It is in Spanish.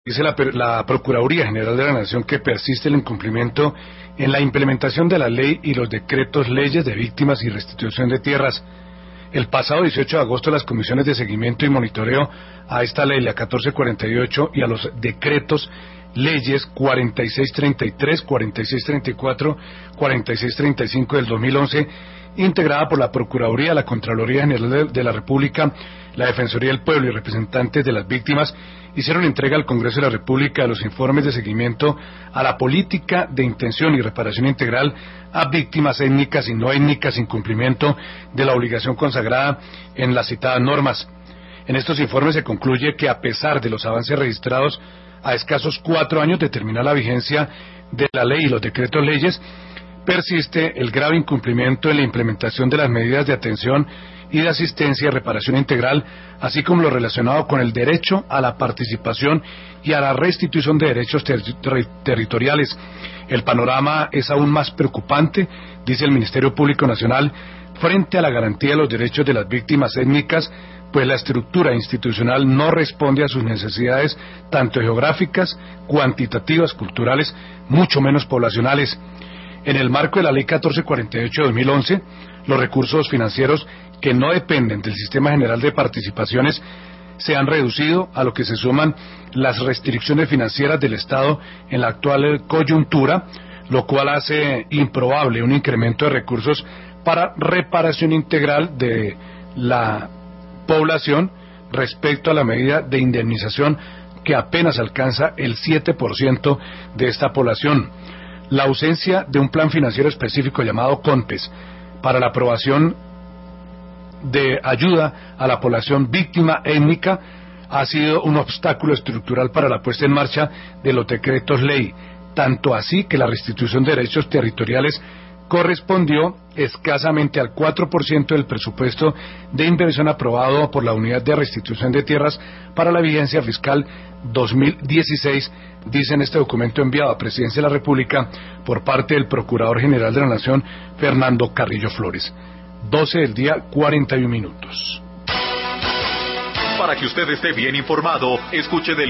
Dice la Procuraduría General de la Nación que persiste el incumplimiento en la implementación de la ley y los decretos leyes de víctimas y restitución de tierras. El pasado 18 de agosto las comisiones de seguimiento y monitoreo a esta ley, la 1448, y a los decretos leyes 4633, 4634, 4635 del 2011, integrada por la Procuraduría, la Contraloría General de la República, la Defensoría del Pueblo y representantes de las víctimas, hicieron entrega al Congreso de la República de los informes de seguimiento a la política de intención y reparación integral a víctimas étnicas y no étnicas sin cumplimiento de la obligación consagrada en las citadas normas. En estos informes se concluye que, a pesar de los avances registrados a escasos 4 años de terminar la vigencia de la ley y los decretos leyes, persiste el grave incumplimiento en la implementación de las medidas de atención y de asistencia y reparación integral, así como lo relacionado con el derecho a la participación y a la restitución de derechos territoriales. El panorama es aún más preocupante, dice el Ministerio Público Nacional, frente a la garantía de los derechos de las víctimas étnicas, pues la estructura institucional no responde a sus necesidades tanto geográficas, cuantitativas, culturales, mucho menos poblacionales. En el marco de la Ley 1448 de 2011, los recursos financieros que no dependen del Sistema General de Participaciones se han reducido, a lo que se suman las restricciones financieras del Estado en la actual coyuntura, lo cual hace improbable un incremento de recursos para reparación integral de la población respecto a la medida de indemnización que apenas alcanza el 7% de esta población. La ausencia de un plan financiero específico llamado CONPES para la aprobación de ayuda a la población víctima étnica ha sido un obstáculo estructural para la puesta en marcha de los decretos ley, tanto así que la restitución de derechos territoriales correspondió escasamente al 4% del presupuesto de inversión aprobado por la Unidad de Restitución de Tierras para la vigencia fiscal 2016, dice en este documento enviado a Presidencia de la República por parte del Procurador General de la Nación, Fernando Carrillo Flores. 12 del día, 41 minutos. Para que usted esté bien informado, escuche del